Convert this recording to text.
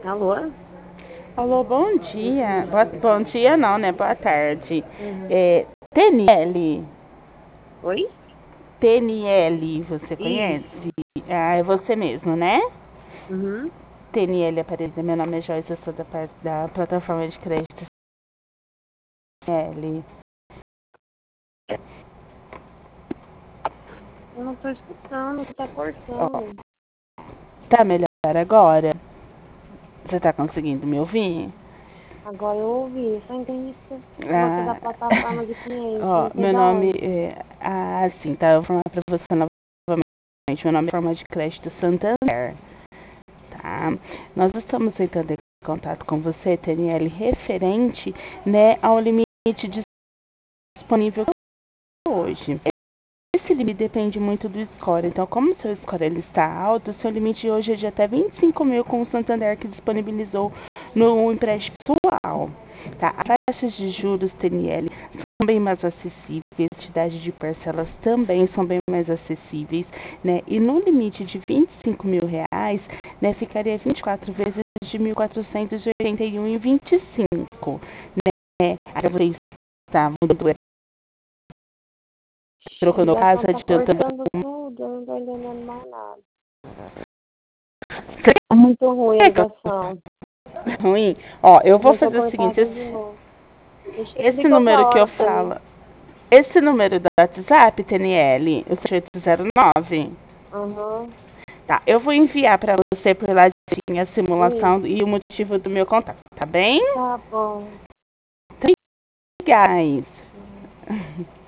Alô? Alô, bom dia. Bom dia não, né? Boa tarde. Uhum. É, TNL, Oi? TNL, você conhece? Isso. Ah, é você mesmo, né? Uhum. TNL Aparelho, meu nome é Joyce, eu sou da plataforma de crédito TNL. Eu não tô escutando, tá Ó, cortando. tá melhor agora? Você tá conseguindo me ouvir? Agora eu ouvi, só entendi que você é da Ah, plataforma de cliente. ó, Você é meu da nome onde? é... Ah, sim, tá. Eu vou falar pra você novamente. Meu nome é Forma de Crédito Santander, tá? Nós estamos tentando contato com você, TNL, referente, né, ao limite disponível hoje. Esse limite depende muito do score, então como o seu score ele está alto, o seu limite hoje é de até 25 mil com o Santander que disponibilizou no empréstimo atual. Tá? As taxas de juros TNL são bem mais acessíveis, a quantidade de parcelas também são bem mais acessíveis, né? E no limite de 25 mil reais, né, ficaria 24 vezes de 1.481,25, né? Aí você está A trocando ligação casa, tá adiantando cortando tudo, eu não tô entendendo mais nada. Tá muito ruim a é que eu ligação. ruim. Ó, eu vou Começou a fazer o cortar seguinte, tudo de novo. Deixa eu esse explicar outra número que eu hora pra mim. falo, esse número do WhatsApp, TNL, o 7809, Aham. tá? Eu vou enviar pra você por lá a Isso. simulação e o motivo do meu contato, tá bem? Tá bom. Obrigada. Uhum.